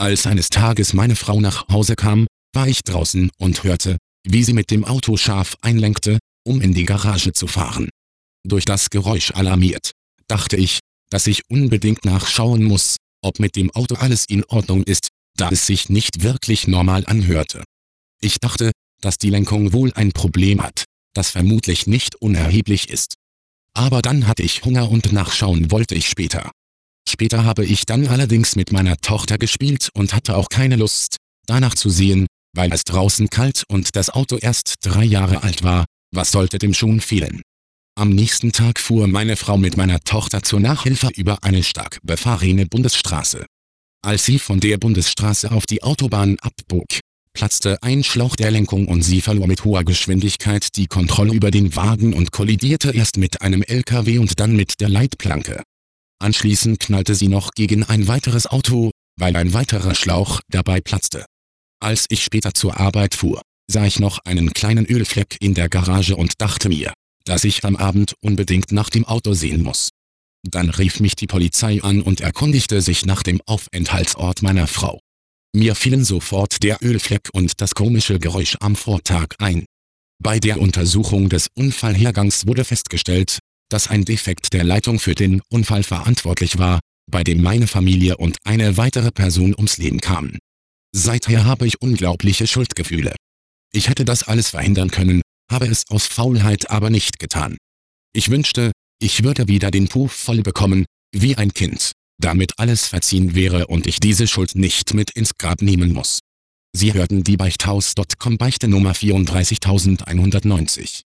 Als eines Tages meine Frau nach Hause kam, war ich draußen und hörte, wie sie mit dem Auto scharf einlenkte, um in die Garage zu fahren. Durch das Geräusch alarmiert, dachte ich, dass ich unbedingt nachschauen muss, ob mit dem Auto alles in Ordnung ist, da es sich nicht wirklich normal anhörte. Ich dachte, dass die Lenkung wohl ein Problem hat, das vermutlich nicht unerheblich ist. Aber dann hatte ich Hunger und nachschauen wollte ich später. Später habe ich dann allerdings mit meiner Tochter gespielt und hatte auch keine Lust, danach zu sehen, weil es draußen kalt und das Auto erst 3 Jahre alt war. Was sollte dem schon fehlen? Am nächsten Tag fuhr meine Frau mit meiner Tochter zur Nachhilfe über eine stark befahrene Bundesstraße. Als sie von der Bundesstraße auf die Autobahn abbog, platzte ein Schlauch der Lenkung und sie verlor mit hoher Geschwindigkeit die Kontrolle über den Wagen und kollidierte erst mit einem LKW und dann mit der Leitplanke. Anschließend knallte sie noch gegen ein weiteres Auto, weil ein weiterer Schlauch dabei platzte. Als ich später zur Arbeit fuhr, sah ich noch einen kleinen Ölfleck in der Garage und dachte mir, dass ich am Abend unbedingt nach dem Auto sehen muss. Dann rief mich die Polizei an und erkundigte sich nach dem Aufenthaltsort meiner Frau. Mir fielen sofort der Ölfleck und das komische Geräusch am Vortag ein. Bei der Untersuchung des Unfallhergangs wurde festgestellt, dass ein Defekt der Leitung für den Unfall verantwortlich war, bei dem meine Familie und eine weitere Person ums Leben kamen. Seither habe ich unglaubliche Schuldgefühle. Ich hätte das alles verhindern können, habe es aus Faulheit aber nicht getan. Ich wünschte, ich würde wieder den Puff voll bekommen, wie ein Kind, damit alles verziehen wäre und ich diese Schuld nicht mit ins Grab nehmen muss. Sie hörten die Beichthaus.com Beichte Nummer 34190.